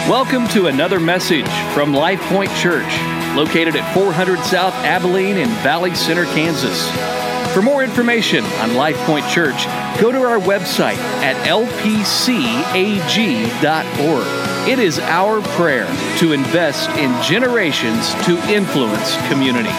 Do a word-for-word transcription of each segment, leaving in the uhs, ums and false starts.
Welcome to another message from Life Point Church, located at four hundred South Abilene in Valley Center, Kansas. For more information on Life Point Church, go to our website at l p c a g dot org. It is our prayer to invest in generations to influence community.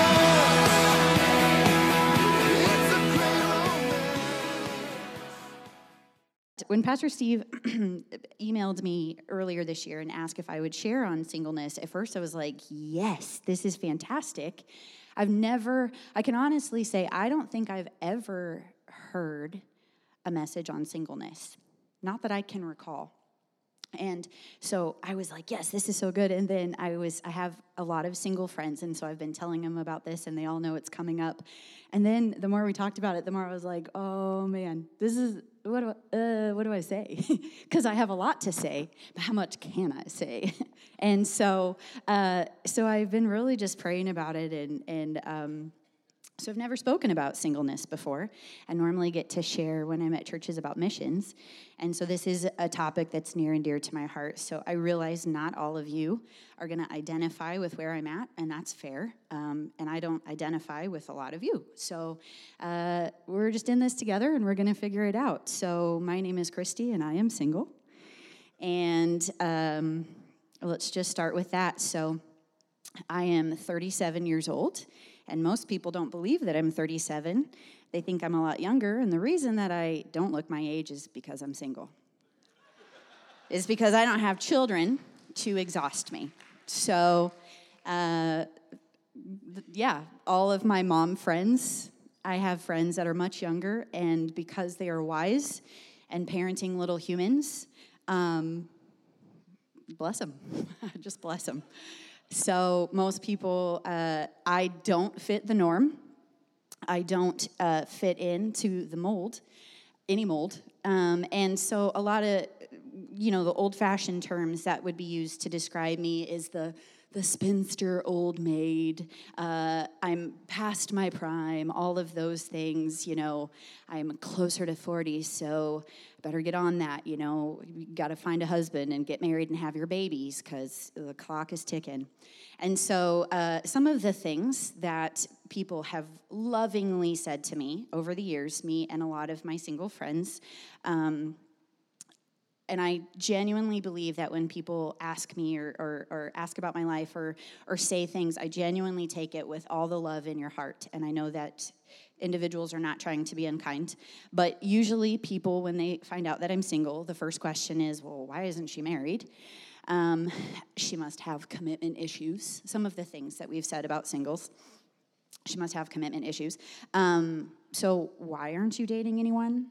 When Pastor Steve emailed me earlier this year and asked if I would share on singleness, at first I was like, yes, this is fantastic. I've never, I can honestly say, I don't think I've ever heard a message on singleness. Not that I can recall. And so I was like, yes, this is so good. And then I was, I have a lot of single friends, and so I've been telling them about this, and they all know it's coming up. And then the more we talked about it, the more I was like, oh man, this is, what do I, uh, what do I say? Because I have a lot to say, but how much can I say? And so, uh, so I've been really just praying about it, and and um, so I've never spoken about singleness before. I normally get to share when I'm at churches about missions, and so this is a topic that's near and dear to my heart. So I realize not all of you are going to identify with where I'm at, and that's fair. Um, and I don't identify with a lot of you. So uh, we're just in this together, and we're going to figure it out. So my name is Christy, and I am single. And um, let's just start with that. So I am thirty-seven years old, and most people don't believe that I'm thirty-seven. They think I'm a lot younger, and the reason that I don't look my age is because I'm single. Is because I don't have children to exhaust me. So, uh, th- yeah, all of my mom friends, I have friends that are much younger, and because they are wise and parenting little humans, um, bless them. Just bless them. So most people, uh, I don't fit the norm. I don't uh, fit into the mold, any mold. Um, and so a lot of, you know, the old-fashioned terms that would be used to describe me is the the spinster old maid, uh, I'm past my prime, all of those things, you know, I'm closer to forty, so better get on that, you know, you got to find a husband and get married and have your babies because the clock is ticking. And so uh, some of the things that people have lovingly said to me over the years, me and a lot of my single friends, um, and I genuinely believe that when people ask me or, or, or ask about my life or or say things, I genuinely take it with all the love in your heart. And I know that individuals are not trying to be unkind. But usually people, when they find out that I'm single, the first question is, well, why isn't she married? Um, she must have commitment issues. Some of the things that we've said about singles. She must have commitment issues. Um, so why aren't you dating anyone?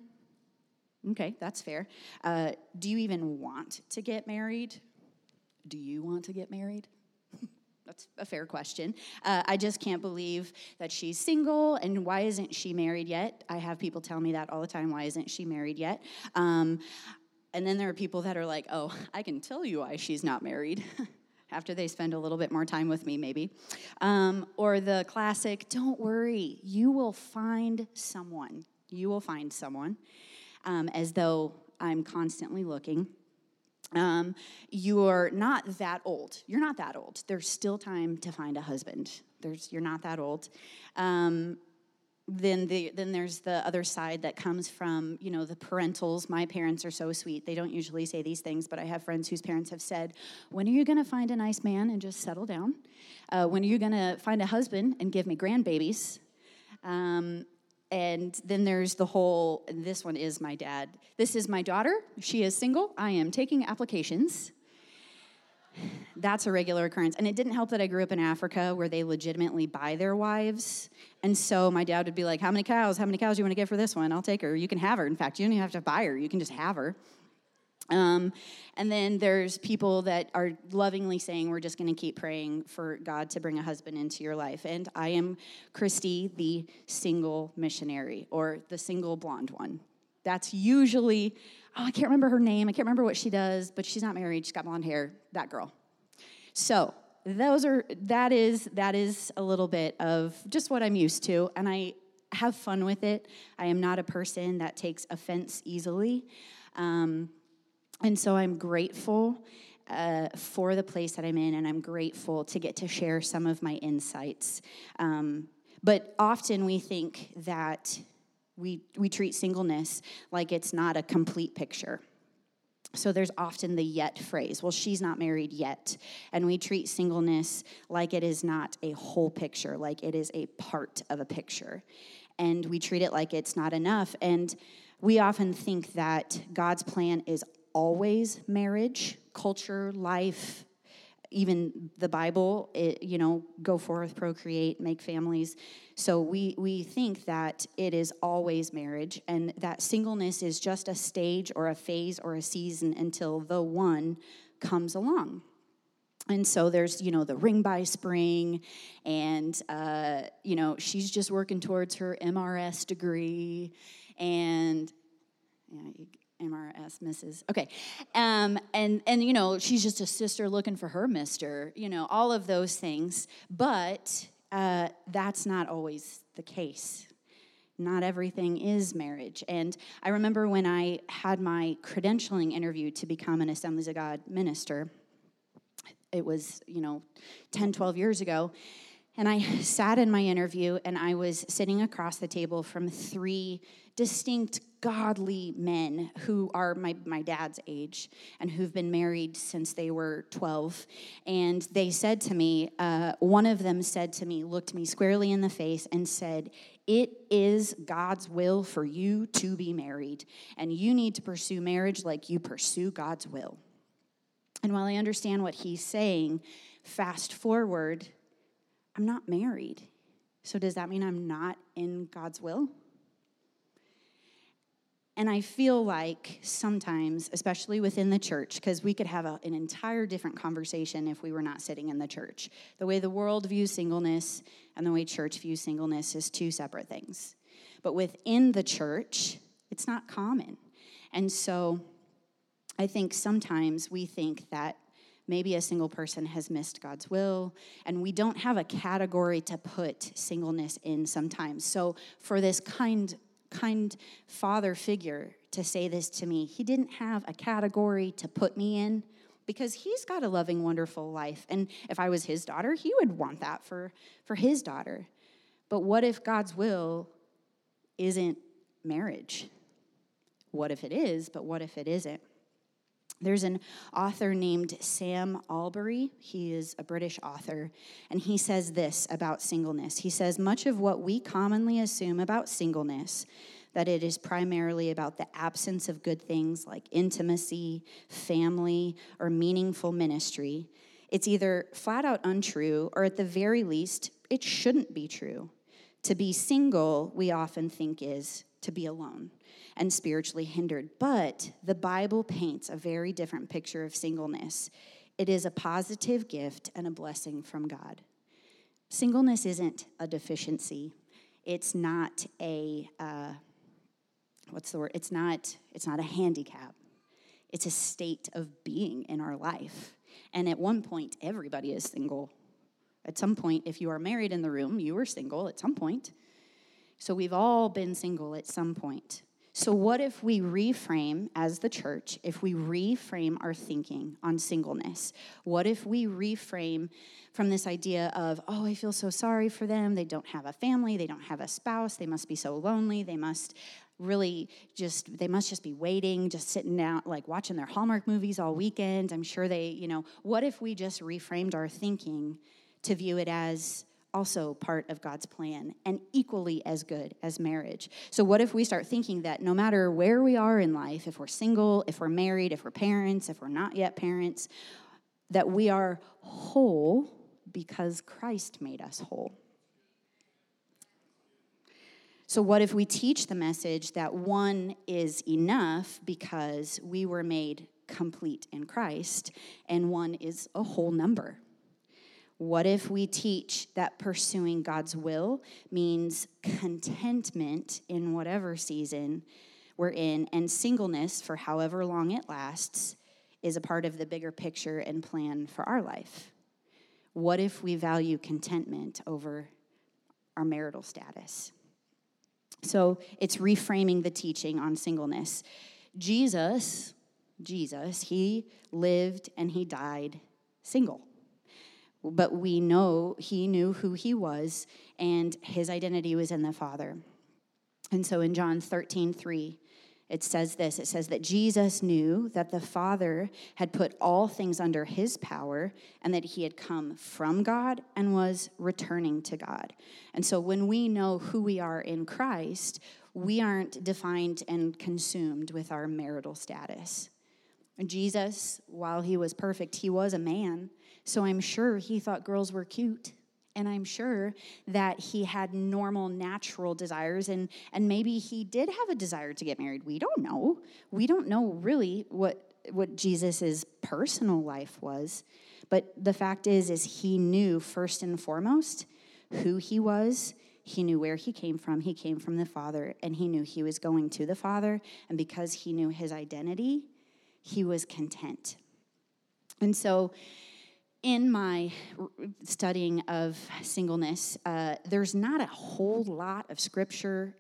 Okay, that's fair. Uh, do you even want to get married? Do you want to get married? That's a fair question. Uh, I just can't believe that she's single, and why isn't she married yet? I have people tell me that all the time. Why isn't she married yet? Um, and then there are people that are like, oh, I can tell you why she's not married. After they spend a little bit more time with me, maybe. Um, or the classic, don't worry, you will find someone. You will find someone. Um, as though I'm constantly looking. Um, you're not that old. You're not that old. There's still time to find a husband. There's you're not that old. Um, then the then there's the other side that comes from, you know, the parentals. My parents are so sweet. They don't usually say these things, but I have friends whose parents have said, when are you going to find a nice man and just settle down? Uh, when are you going to find a husband and give me grandbabies? Um And then there's the whole, and this one is my dad. This is my daughter. She is single. I am taking applications. That's a regular occurrence. And it didn't help that I grew up in Africa where they legitimately buy their wives. And so my dad would be like, how many cows? How many cows do you want to get for this one? I'll take her. You can have her. In fact, you don't even have to buy her. You can just have her. Um, and then there's people that are lovingly saying, we're just going to keep praying for God to bring a husband into your life. And I am Christy, the single missionary, or the single blonde one. That's usually, oh, I can't remember her name. I can't remember what she does, but she's not married. She's got blonde hair. That girl. So those are, that is, that is a little bit of just what I'm used to. And I have fun with it. I am not a person that takes offense easily. Um, And so I'm grateful uh, for the place that I'm in, and I'm grateful to get to share some of my insights. Um, but often we think that we we treat singleness like it's not a complete picture. So there's often the yet phrase. Well, she's not married yet. And we treat singleness like it is not a whole picture, like it is a part of a picture. And we treat it like it's not enough. And we often think that God's plan is always marriage, culture, life, even the Bible, it, you know, go forth, procreate, make families. So we we think that it is always marriage, and that singleness is just a stage or a phase or a season until the one comes along. And so there's, you know, the ring by spring, and, uh, you know, she's just working towards her M R S degree, and, yeah, you, M R S, Missus Okay. Um, and, and, you know, she's just a sister looking for her mister, you know, all of those things. But uh, that's not always the case. Not everything is marriage. And I remember when I had my credentialing interview to become an Assemblies of God minister, it was, you know, ten, twelve years ago. And I sat in my interview, and I was sitting across the table from three distinct godly men who are my, my dad's age and who've been married since they were twelve. And they said to me, uh, one of them said to me, looked me squarely in the face and said, "It is God's will for you to be married, and you need to pursue marriage like you pursue God's will." And while I understand what he's saying, fast forward, I'm not married. So does that mean I'm not in God's will? And I feel like sometimes, especially within the church, because we could have a, an entire different conversation if we were not sitting in the church. The way the world views singleness and the way church views singleness is two separate things. But within the church, it's not common. And so I think sometimes we think that maybe a single person has missed God's will, and we don't have a category to put singleness in sometimes. So for this kind, kind father figure to say this to me, he didn't have a category to put me in because he's got a loving, wonderful life. And if I was his daughter, he would want that for, for his daughter. But what if God's will isn't marriage? What if it is, but what if it isn't? There's an author named Sam Allberry. He is a British author, and he says this about singleness. He says, much of what we commonly assume about singleness, that it is primarily about the absence of good things like intimacy, family, or meaningful ministry, it's either flat out untrue, or at the very least, it shouldn't be true. To be single, we often think, is to be alone and spiritually hindered. But the Bible paints a very different picture of singleness. It is a positive gift and a blessing from God. Singleness isn't a deficiency. It's not a, uh, what's the word? It's not, it's not a handicap. It's a state of being in our life. And at one point, everybody is single. At some point, if you are married in the room, you were single at some point. So we've all been single at some point. So what if we reframe as the church, if we reframe our thinking on singleness? What if we reframe from this idea of, oh, I feel so sorry for them. They don't have a family. They don't have a spouse. They must be so lonely. They must really just, they must just be waiting, just sitting down, like watching their Hallmark movies all weekend. I'm sure they, you know, what if we just reframed our thinking to view it as also part of God's plan and equally as good as marriage? So what if we start thinking that no matter where we are in life, if we're single, if we're married, if we're parents, if we're not yet parents, that we are whole because Christ made us whole? So what if we teach the message that one is enough because we were made complete in Christ and one is a whole number? What if we teach that pursuing God's will means contentment in whatever season we're in, and singleness, for however long it lasts, is a part of the bigger picture and plan for our life? What if we value contentment over our marital status? So it's reframing the teaching on singleness. Jesus Jesus, he lived and he died single. But we know he knew who he was, and his identity was in the Father. And so in John thirteen three, it says this. It says that Jesus knew that the Father had put all things under his power, and that he had come from God and was returning to God. And so when we know who we are in Christ, we aren't defined and consumed with our marital status. Jesus, while he was perfect, he was a man. So I'm sure he thought girls were cute. And I'm sure that he had normal, natural desires. And, and maybe he did have a desire to get married. We don't know. We don't know really what, what Jesus' personal life was. But the fact is, is he knew first and foremost who he was. He knew where he came from. He came from the Father. And he knew he was going to the Father. And because he knew his identity, he was content. And so in my studying of singleness, uh, there's not a whole lot of scripture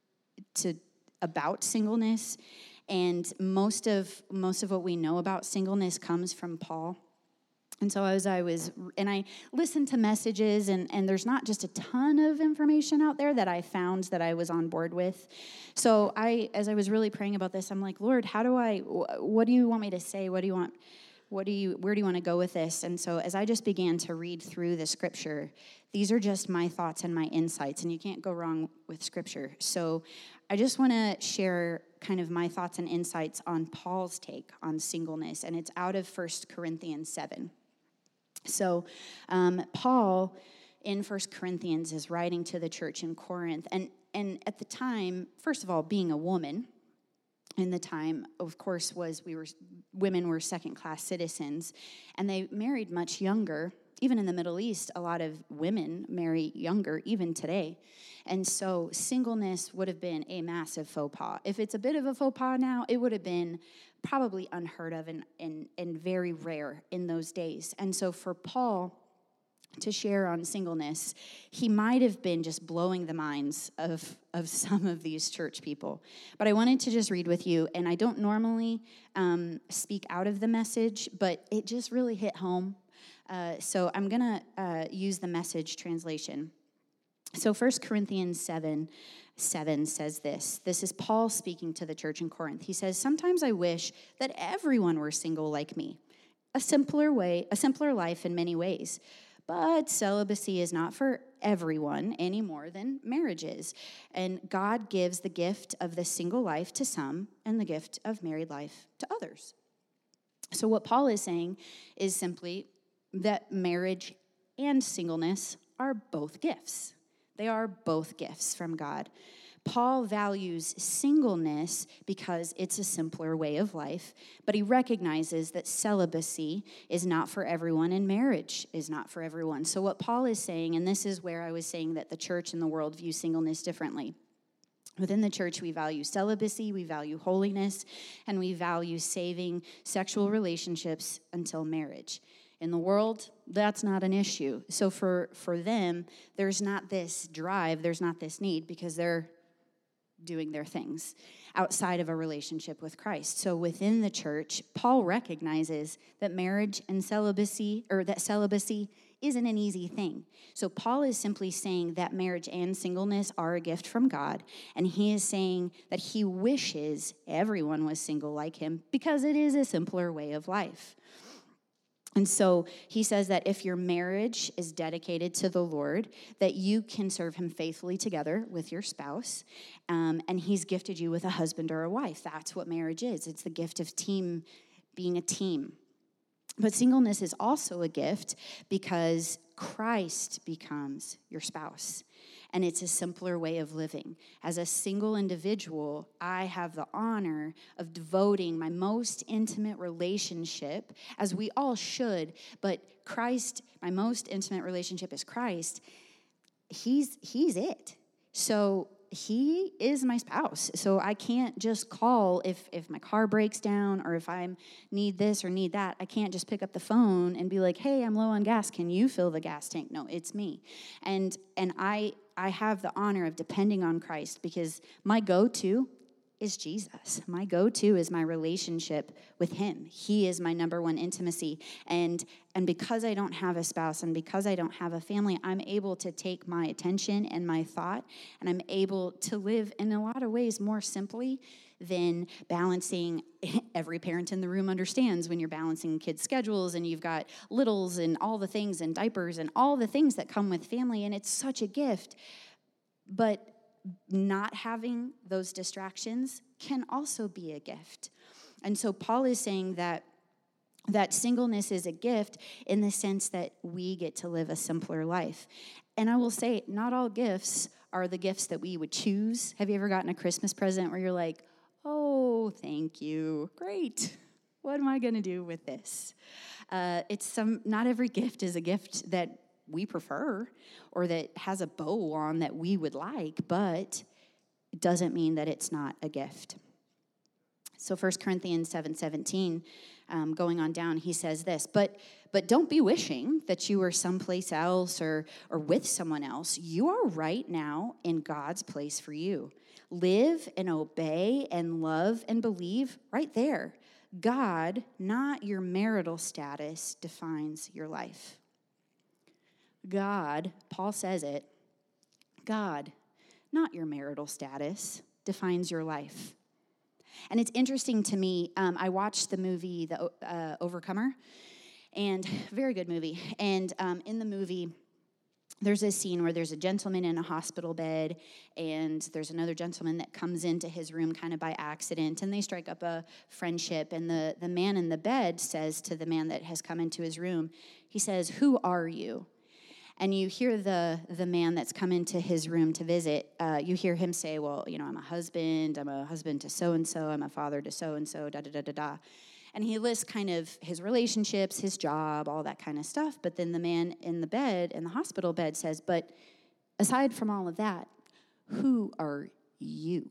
to about singleness, and most of most of what we know about singleness comes from Paul. And so as I was, and I listened to messages, and, and there's not just a ton of information out there that I found that I was on board with. So I, as I was really praying about this, I'm like, Lord, how do I, what do you want me to say? What do you want What do you, where do you want to go with this? And so as I just began to read through the scripture, these are just my thoughts and my insights, and you can't go wrong with scripture. So I just want to share kind of my thoughts and insights on Paul's take on singleness, and it's out of First Corinthians seven. So um, Paul in First Corinthians is writing to the church in Corinth, and, and at the time, first of all, being a woman, in the time, of course, was we were women were second-class citizens, and they married much younger. Even in the Middle East, a lot of women marry younger, even today. And so singleness would have been a massive faux pas. If it's a bit of a faux pas now, it would have been probably unheard of and, and, and very rare in those days. And so for Paul to share on singleness, he might have been just blowing the minds of, of some of these church people. But I wanted to just read with you, and I don't normally um, speak out of the message, but it just really hit home. Uh, so I'm going to uh, use the Message translation. So First Corinthians seven, seven says this. This is Paul speaking to the church in Corinth. He says, "Sometimes I wish that everyone were single like me, a simpler way, a simpler life in many ways. But celibacy is not for everyone any more than marriage is. And God gives the gift of the single life to some and the gift of married life to others." So what Paul is saying is simply that marriage and singleness are both gifts. They are both gifts from God. Paul values singleness because it's a simpler way of life, but he recognizes that celibacy is not for everyone and marriage is not for everyone. So what Paul is saying, and this is where I was saying that the church and the world view singleness differently. Within the church, we value celibacy, we value holiness, and we value saving sexual relationships until marriage. In the world, that's not an issue. So for, for them, there's not this drive, there's not this need, because they're doing their things outside of a relationship with Christ. So within the church, Paul recognizes that marriage and celibacy, or that celibacy isn't an easy thing. So Paul is simply saying that marriage and singleness are a gift from God, and he is saying that he wishes everyone was single like him because it is a simpler way of life. And so he says that if your marriage is dedicated to the Lord, that you can serve him faithfully together with your spouse, um, and he's gifted you with a husband or a wife. That's what marriage is. It's the gift of team, being a team. But singleness is also a gift because Christ becomes your spouse. And it's a simpler way of living. As a single individual, I have the honor of devoting my most intimate relationship, as we all should, but Christ, my most intimate relationship is Christ. He's, he's it. So he is my spouse. So I can't just call if, if my car breaks down or if I need this or need that. I can't just pick up the phone and be like, hey, I'm low on gas. Can you fill the gas tank? No, it's me. And and I I have the honor of depending on Christ because my go-to is Jesus. My go-to is my relationship with him. He is my number one intimacy. And, and because I don't have a spouse and because I don't have a family, I'm able to take my attention and my thought, and I'm able to live in a lot of ways more simply than balancing. Every parent in the room understands when you're balancing kids' schedules and you've got littles and all the things and diapers and all the things that come with family, and it's such a gift. But not having those distractions can also be a gift. And so Paul is saying that that singleness is a gift in the sense that we get to live a simpler life. And I will say, not all gifts are the gifts that we would choose. Have you ever gotten a Christmas present where you're like, oh, thank you, great. What am I going to do with this? Uh, it's some. Not every gift is a gift that we prefer or that has a bow on that we would like, but it doesn't mean that it's not a gift. So First Corinthians seven seventeen, um, going on down, he says this, but but don't be wishing that you were someplace else or, or with someone else. You are right now in God's place for you. Live and obey and love and believe right there. God, not your marital status, defines your life. God, Paul says it, God, not your marital status, defines your life. And it's interesting to me, um, I watched the movie The uh, Overcomer, and very good movie. And um, in the movie, there's a scene where there's a gentleman in a hospital bed, and there's another gentleman that comes into his room kind of by accident, and they strike up a friendship. And the, the man in the bed says to the man that has come into his room, he says, "Who are you?" And you hear the the man that's come into his room to visit, uh, you hear him say, well, you know, I'm a husband, I'm a husband to so-and-so, I'm a father to so-and-so, da-da-da-da-da. And he lists kind of his relationships, his job, all that kind of stuff. But then the man in the bed, in the hospital bed, says, but aside from all of that, who are you?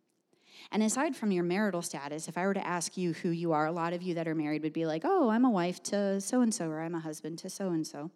And aside from your marital status, if I were to ask you who you are, a lot of you that are married would be like, oh, I'm a wife to so-and-so, or I'm a husband to so-and-so.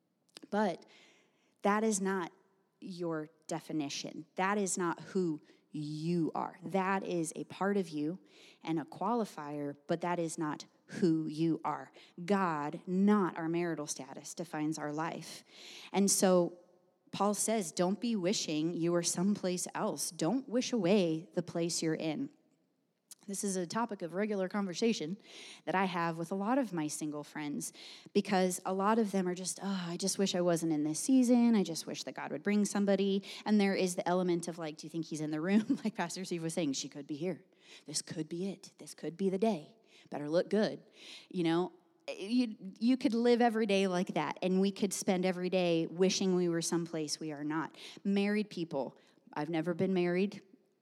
But that is not your definition. That is not who you are. That is a part of you and a qualifier, but that is not who you are. God, not our marital status, defines our life. And so Paul says, don't be wishing you were someplace else. Don't wish away the place you're in. This is a topic of regular conversation that I have with a lot of my single friends, because a lot of them are just, oh, I just wish I wasn't in this season. I just wish that God would bring somebody. And there is the element of like, do you think he's in the room? Like Pastor Steve was saying, she could be here. This could be it. This could be the day. Better look good. You know, you, you could live every day like that, and we could spend every day wishing we were someplace we are not. Married people, I've never been married.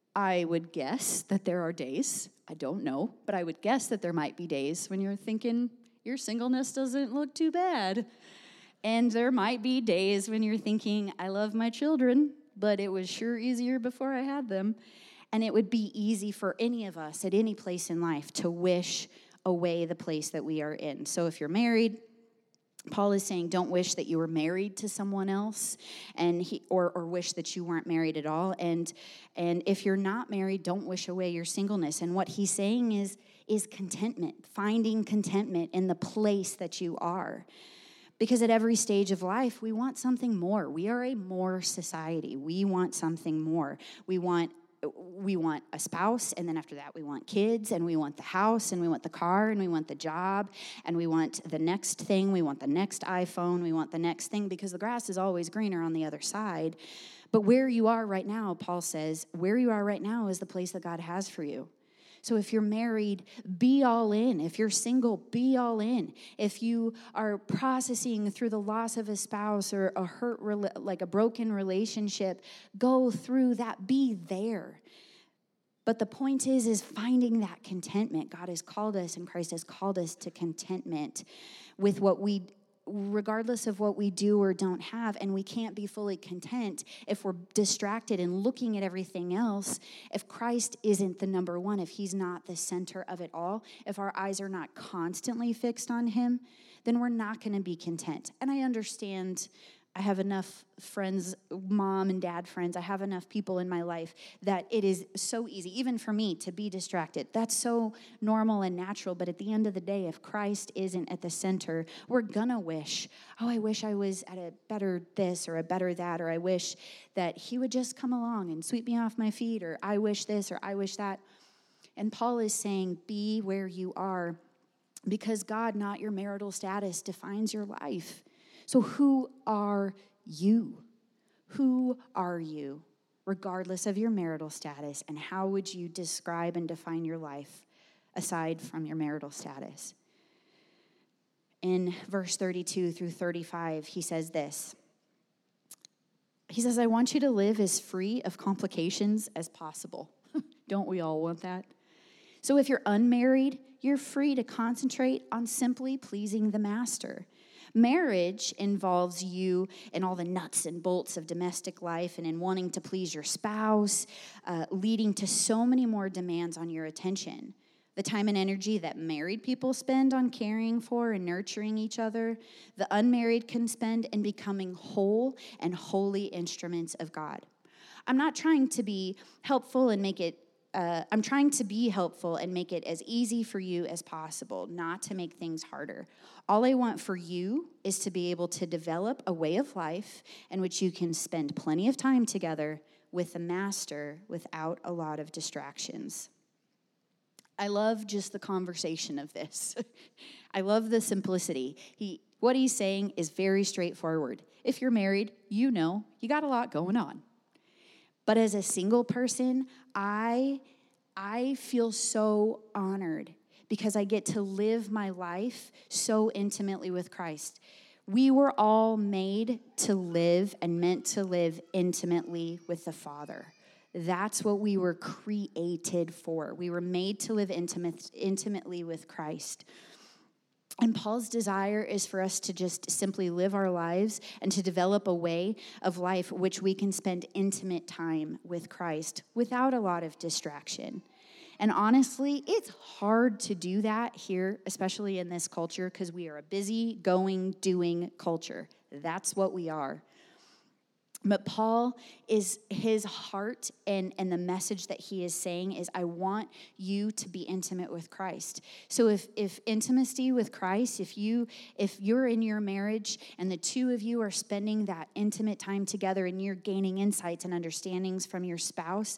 I would guess that there are days, I don't know, but I would guess that there might be days when you're thinking your singleness doesn't look too bad. And there might be days when you're thinking, I love my children, but it was sure easier before I had them. And it would be easy for any of us at any place in life to wish away the place that we are in. So if you're married, Paul is saying, don't wish that you were married to someone else, and he, or, or wish that you weren't married at all. And and if you're not married, don't wish away your singleness. And what he's saying is, is contentment, finding contentment in the place that you are. Because at every stage of life, we want something more. We are a more society. We want something more. We want We want a spouse, and then after that we want kids, and we want the house, and we want the car, and we want the job, and we want the next thing, we want the next iPhone, we want the next thing, because the grass is always greener on the other side. But where you are right now, Paul says, where you are right now is the place that God has for you. So if you're married, be all in. If you're single, be all in. If you are processing through the loss of a spouse or a hurt, like a broken relationship, go through that, be there. But the point is, is finding that contentment. God has called us, and Christ has called us to contentment with what we, regardless of what we do or don't have. And we can't be fully content if we're distracted and looking at everything else. If Christ isn't the number one, if he's not the center of it all, if our eyes are not constantly fixed on him, then we're not going to be content. And I understand I have enough friends, mom and dad friends. I have enough people in my life that it is so easy, even for me, to be distracted. That's so normal and natural. But at the end of the day, if Christ isn't at the center, we're going to wish, oh, I wish I was at a better this or a better that, or I wish that he would just come along and sweep me off my feet, or I wish this or I wish that. And Paul is saying, be where you are, because God, not your marital status, defines your life. So who are you? Who are you, regardless of your marital status? And how would you describe and define your life aside from your marital status? In verse thirty-two through thirty-five, he says this. He says, I want you to live as free of complications as possible. Don't we all want that? So if you're unmarried, you're free to concentrate on simply pleasing the master. Marriage involves you in all the nuts and bolts of domestic life and in wanting to please your spouse, uh, leading to so many more demands on your attention. The time and energy that married people spend on caring for and nurturing each other, the unmarried can spend in becoming whole and holy instruments of God. I'm not trying to be helpful and make it Uh, I'm trying to be helpful and make it as easy for you as possible, not to make things harder. All I want for you is to be able to develop a way of life in which you can spend plenty of time together with the master without a lot of distractions. I love just the conversation of this. I love the simplicity. He, what he's saying is very straightforward. If you're married, you know you got a lot going on. But as a single person, I, I feel so honored because I get to live my life so intimately with Christ. We were all made to live and meant to live intimately with the Father. That's what we were created for. We were made to live intimate, intimately with Christ. And Paul's desire is for us to just simply live our lives and to develop a way of life which we can spend intimate time with Christ without a lot of distraction. And honestly, it's hard to do that here, especially in this culture, because we are a busy, going, doing culture. That's what we are. But Paul is, his heart and, and the message that he is saying is, I want you to be intimate with Christ. So if if intimacy with Christ, if you if you're in your marriage and the two of you are spending that intimate time together and you're gaining insights and understandings from your spouse,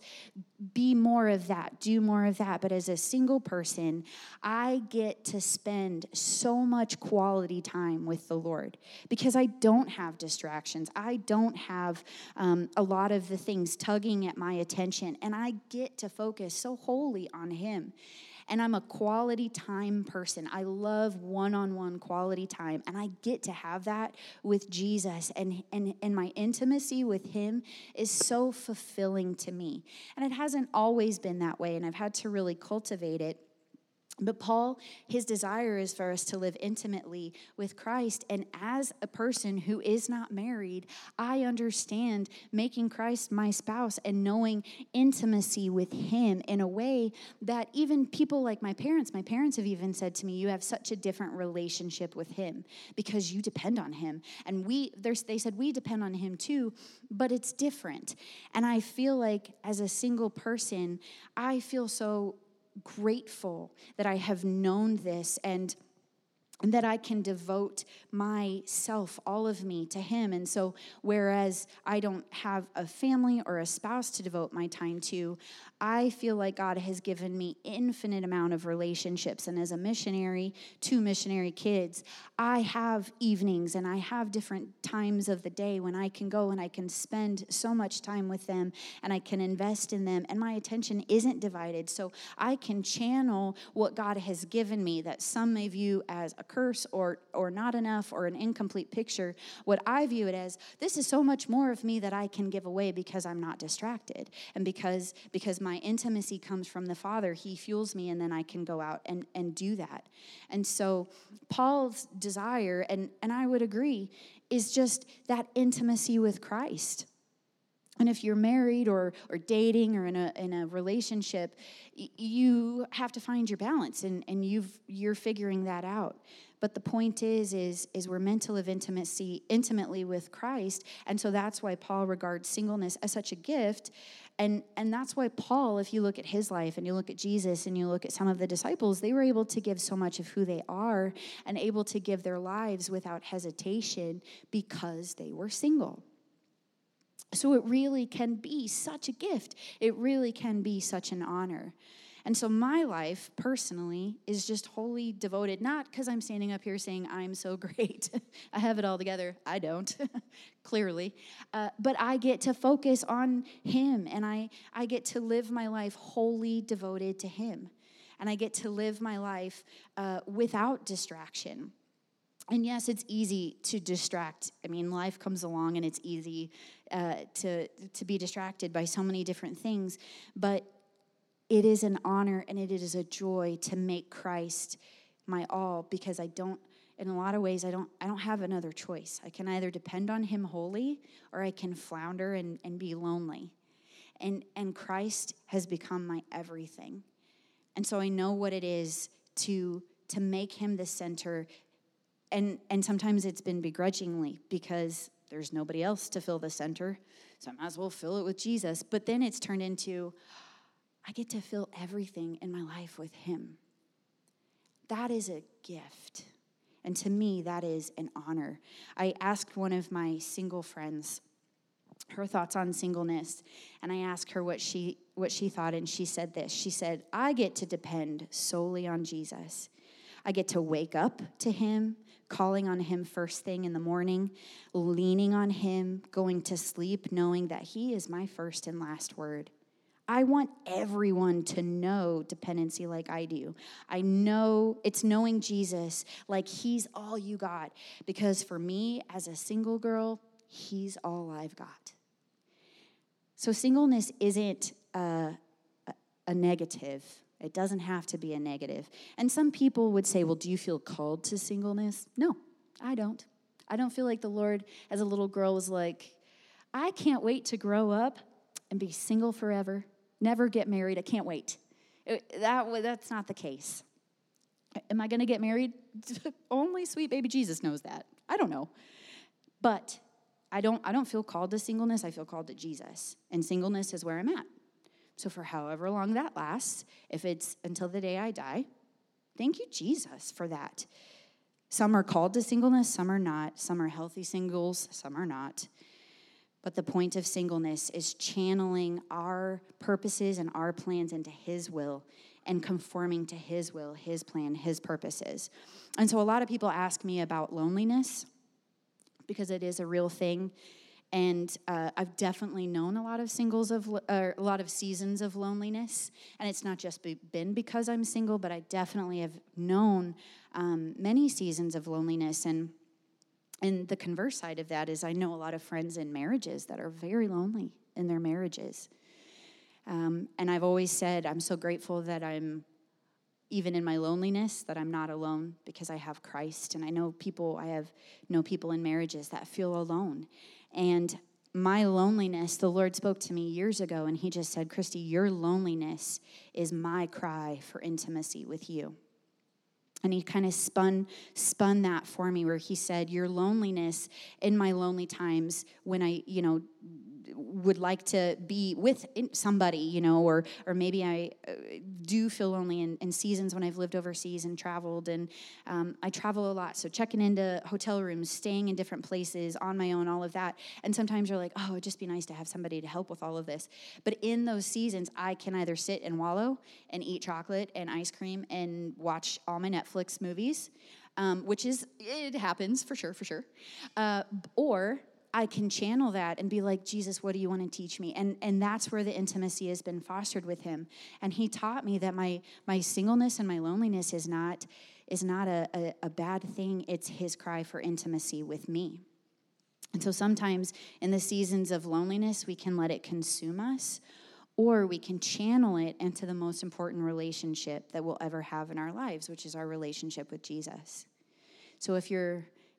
be more of that, do more of that. But as a single person, I get to spend so much quality time with the Lord because I don't have distractions. I don't have um, a lot of the things tugging at my attention, and I get to focus so wholly on him. And I'm a quality time person. I love one-on-one quality time, and I get to have that with Jesus, and, and, and my intimacy with him is so fulfilling to me. And it hasn't always been that way, and I've had to really cultivate it. But Paul, his desire is for us to live intimately with Christ. And as a person who is not married, I understand making Christ my spouse and knowing intimacy with him in a way that even people like my parents, my parents have even said to me, you have such a different relationship with him because you depend on him. And we, they said, we depend on him too, but it's different. And I feel like as a single person, I feel so grateful that I have known this and and that I can devote myself, all of me, to him. And so whereas I don't have a family or a spouse to devote my time to, I feel like God has given me infinite amount of relationships. And as a missionary, two missionary kids, I have evenings and I have different times of the day when I can go and I can spend so much time with them and I can invest in them. And my attention isn't divided. So I can channel what God has given me that some may view as a curse or or not enough or an incomplete picture. What I view it as, this is so much more of me that I can give away because I'm not distracted. And because because my intimacy comes from the Father, he fuels me, and then I can go out and, and do that. And so Paul's desire, and, and I would agree, is just that intimacy with Christ. And if you're married or or dating or in a in a relationship, y- you have to find your balance, and, and you've you're figuring that out. But the point is, is, is we're meant to live intimacy intimately with Christ, and so that's why Paul regards singleness as such a gift, and and that's why Paul, if you look at his life and you look at Jesus and you look at some of the disciples, they were able to give so much of who they are and able to give their lives without hesitation because they were single. So it really can be such a gift. It really can be such an honor. And so my life, personally, is just wholly devoted, not because I'm standing up here saying I'm so great. I have it all together. I don't, clearly. Uh, but I get to focus on him, and I, I get to live my life wholly devoted to him. And I get to live my life uh, without distraction. And yes, it's easy to distract. I mean, life comes along and it's easy uh, to, to be distracted by so many different things. But it is an honor and it is a joy to make Christ my all, because I don't, in a lot of ways, I don't I don't have another choice. I can either depend on him wholly or I can flounder and, and be lonely. And, and Christ has become my everything. And so I know what it is to, to make him the center. And and sometimes it's been begrudgingly because there's nobody else to fill the center, so I might as well fill it with Jesus. But then it's turned into, I get to fill everything in my life with him. That is a gift. And to me, that is an honor. I asked one of my single friends her thoughts on singleness, and I asked her what she what she thought, and she said this. She said, I get to depend solely on Jesus. I get to wake up to him, calling on him first thing in the morning, leaning on him, going to sleep, knowing that he is my first and last word. I want everyone to know dependency like I do. I know it's knowing Jesus like he's all you got. Because for me, as a single girl, he's all I've got. So singleness isn't a, a, a negative. It doesn't have to be a negative. And some people would say, well, do you feel called to singleness? No, I don't. I don't feel like the Lord, as a little girl, was like, I can't wait to grow up and be single forever, never get married. I can't wait. It, that That's not the case. Am I going to get married? Only sweet baby Jesus knows that. I don't know. But I don't, I don't feel called to singleness. I feel called to Jesus. And singleness is where I'm at. So for however long that lasts, if it's until the day I die, thank you, Jesus, for that. Some are called to singleness, some are not. Some are healthy singles, some are not. But the point of singleness is channeling our purposes and our plans into his will and conforming to his will, his plan, his purposes. And so a lot of people ask me about loneliness because it is a real thing. And uh, I've definitely known a lot of singles of, uh, a lot of seasons of loneliness. And it's not just be, been because I'm single, but I definitely have known um, many seasons of loneliness. And and the converse side of that is I know a lot of friends in marriages that are very lonely in their marriages. Um, and I've always said I'm so grateful that I'm, even in my loneliness, that I'm not alone because I have Christ. And I know people, I have know people in marriages that feel alone. And my loneliness, the Lord spoke to me years ago, and he just said, Christy, your loneliness is my cry for intimacy with you. And he kind of spun spun that for me, where he said, your loneliness in my lonely times when I, you know, would like to be with somebody, you know, or or maybe I do feel lonely in, in seasons when I've lived overseas and traveled, and um, I travel a lot, so checking into hotel rooms, staying in different places on my own, all of that, and sometimes you're like, oh, it'd just be nice to have somebody to help with all of this, but in those seasons, I can either sit and wallow and eat chocolate and ice cream and watch all my Netflix movies, um, which is, it happens, for sure, for sure, uh, or I can channel that and be like, Jesus, what do you want to teach me? And and that's where the intimacy has been fostered with him. And he taught me that my my singleness and my loneliness is not is not a, a, a bad thing. It's his cry for intimacy with me. And so sometimes in the seasons of loneliness, we can let it consume us, or we can channel it into the most important relationship that we'll ever have in our lives, which is our relationship with Jesus. So if you're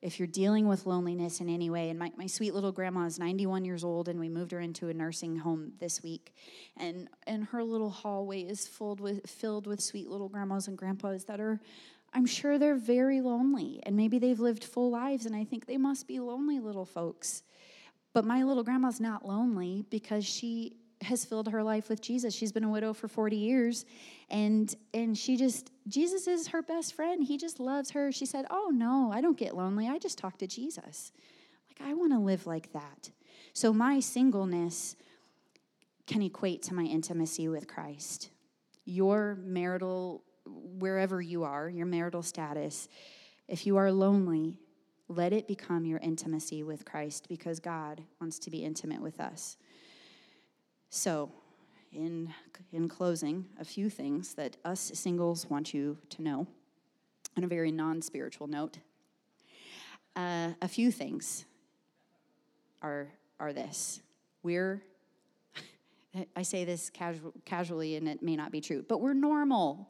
if you're dealing with loneliness in any way, and my, my sweet little grandma is ninety-one years old, and we moved her into a nursing home this week, and and her little hallway is filled with filled with sweet little grandmas and grandpas that are, I'm sure they're very lonely, and maybe they've lived full lives, and I think they must be lonely little folks. But my little grandma's not lonely because she has filled her life with Jesus. She's been a widow for forty years, and and she just, Jesus is her best friend. He just loves her. She said, oh, no, I don't get lonely. I just talk to Jesus. Like, I want to live like that. So my singleness can equate to my intimacy with Christ. Your marital, wherever you are, your marital status, if you are lonely, let it become your intimacy with Christ, because God wants to be intimate with us. So, in in closing, a few things that us singles want you to know, on a very non-spiritual note. Uh, a few things are are this. We're, I say this casual, casually, and it may not be true, but we're normal.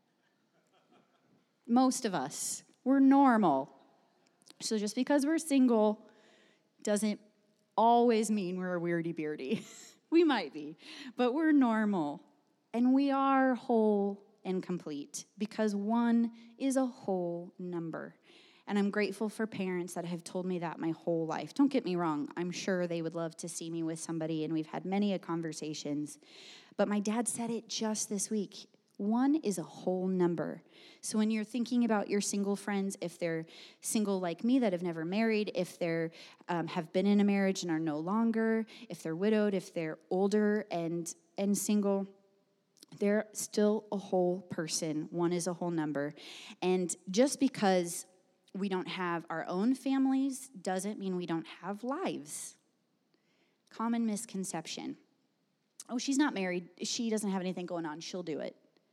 Most of us, we're normal. So just because we're single doesn't always mean we're a weirdy-beardy. We might be, but we're normal, and we are whole and complete, because one is a whole number. And I'm grateful for parents that have told me that my whole life. Don't get me wrong, I'm sure they would love to see me with somebody, and we've had many a conversations. But my dad said it just this week. One is a whole number. So when you're thinking about your single friends, if they're single like me that have never married, if they um, have been in a marriage and are no longer, if they're widowed, if they're older and and single, they're still a whole person. One is a whole number. And just because we don't have our own families doesn't mean we don't have lives. Common misconception. Oh, she's not married. She doesn't have anything going on. She'll do it.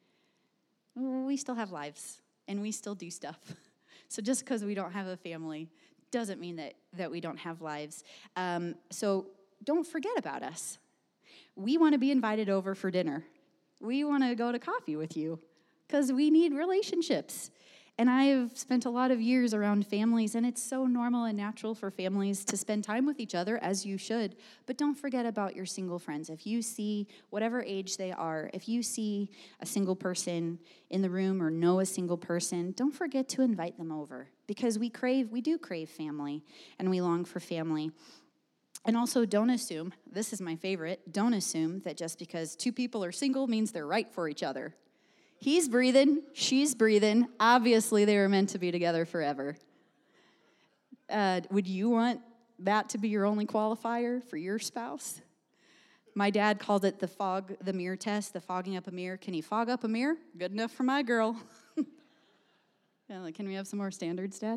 We still have lives, and we still do stuff. So just because we don't have a family doesn't mean that, that we don't have lives. Um, so don't forget about us. We want to be invited over for dinner. We want to go to coffee with you because we need relationships. And I have spent a lot of years around families, and it's so normal and natural for families to spend time with each other, as you should. But don't forget about your single friends. If you see, whatever age they are, if you see a single person in the room or know a single person, don't forget to invite them over, because we crave, we do crave family, and we long for family. And also, don't assume, this is my favorite, don't assume that just because two people are single means they're right for each other. He's breathing, she's breathing. Obviously, they were meant to be together forever. Uh, would you want that to be your only qualifier for your spouse? My dad called it the fog, the mirror test, the fogging up a mirror. Can he fog up a mirror? Good enough for my girl. Yeah, like, can we have some more standards, Dad?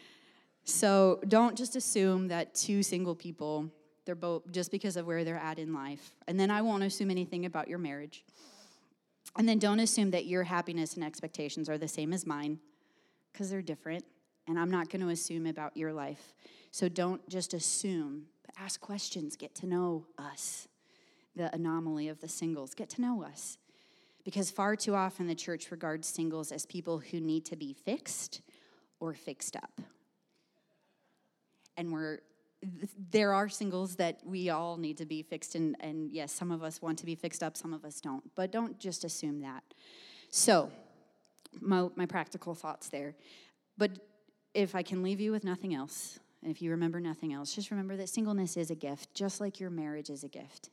So don't just assume that two single people, they're both just because of where they're at in life. And then I won't assume anything about your marriage. And then don't assume that your happiness and expectations are the same as mine, because they're different, and I'm not going to assume about your life. So don't just assume, but ask questions. Get to know us, the anomaly of the singles. Get to know us, because far too often the church regards singles as people who need to be fixed or fixed up. And we're there are singles that we all need to be fixed, and, and yes, some of us want to be fixed up, some of us don't. But don't just assume that. So, my, my practical thoughts there. But if I can leave you with nothing else, and if you remember nothing else, just remember that singleness is a gift, just like your marriage is a gift,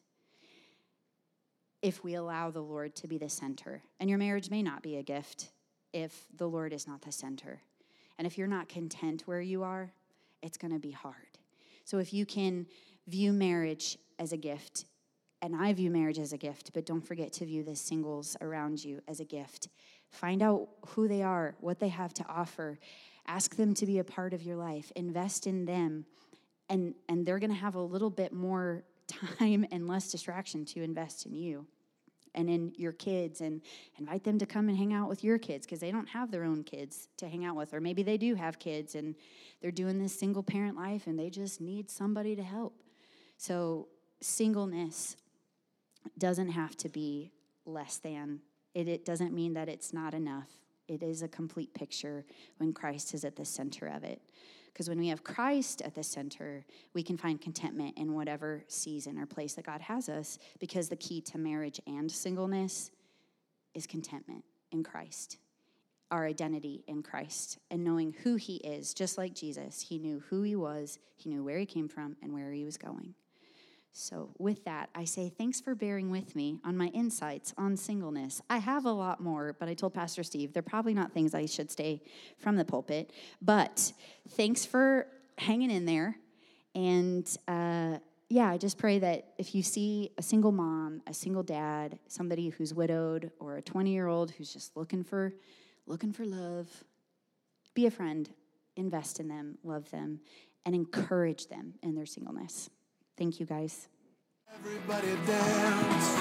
if we allow the Lord to be the center. And your marriage may not be a gift if the Lord is not the center. And if you're not content where you are, it's going to be hard. So if you can view marriage as a gift, and I view marriage as a gift, but don't forget to view the singles around you as a gift. Find out who they are, what they have to offer. Ask them to be a part of your life. Invest in them, and, and they're going to have a little bit more time and less distraction to invest in you and in your kids, and invite them to come and hang out with your kids, because they don't have their own kids to hang out with. Or maybe they do have kids and they're doing this single parent life and they just need somebody to help. So singleness doesn't have to be less than. It, it doesn't mean that it's not enough. It is a complete picture when Christ is at the center of it. Because when we have Christ at the center, we can find contentment in whatever season or place that God has us, because the key to marriage and singleness is contentment in Christ, our identity in Christ, and knowing who he is. Just like Jesus, he knew who he was, he knew where he came from, and where he was going. So with that, I say thanks for bearing with me on my insights on singleness. I have a lot more, but I told Pastor Steve, they're probably not things I should stay from the pulpit. But thanks for hanging in there. And uh, yeah, I just pray that if you see a single mom, a single dad, somebody who's widowed, or a twenty-year-old who's just looking for, looking for love, be a friend, invest in them, love them, and encourage them in their singleness. Thank you, guys. Everybody dance.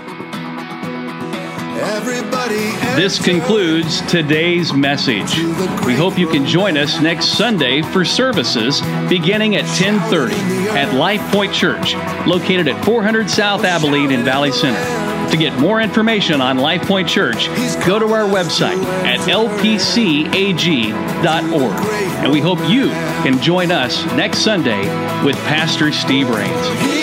Everybody this concludes today's message. We hope you can join us next Sunday for services beginning at ten thirty at Life Point Church, located at four hundred South Abilene in Valley Center. To get more information on Life Point Church, go to our website at l p c a g dot org. And we hope you can join us next Sunday with Pastor Steve Rains.